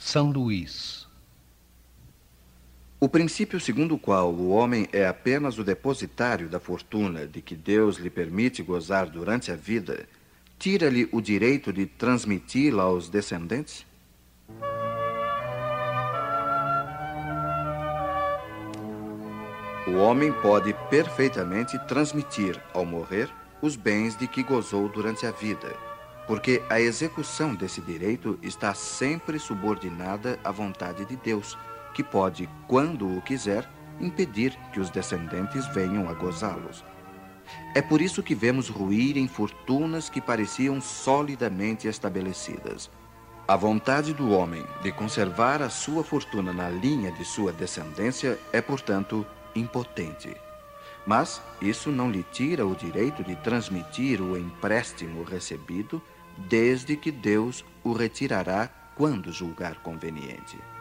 São Luís. O princípio segundo o qual o homem é apenas o depositário da fortuna de que Deus lhe permite gozar durante a vida, tira-lhe o direito de transmiti-la aos descendentes? O homem pode perfeitamente transmitir, ao morrer, os bens de que gozou durante a vida, porque a execução desse direito está sempre subordinada à vontade de Deus, que pode, quando o quiser, impedir que os descendentes venham a gozá-los. É por isso que vemos ruírem fortunas que pareciam solidamente estabelecidas. A vontade do homem de conservar a sua fortuna na linha de sua descendência é, portanto, impotente. Mas isso não lhe tira o direito de transmitir o empréstimo recebido, desde que Deus o retirará quando julgar conveniente.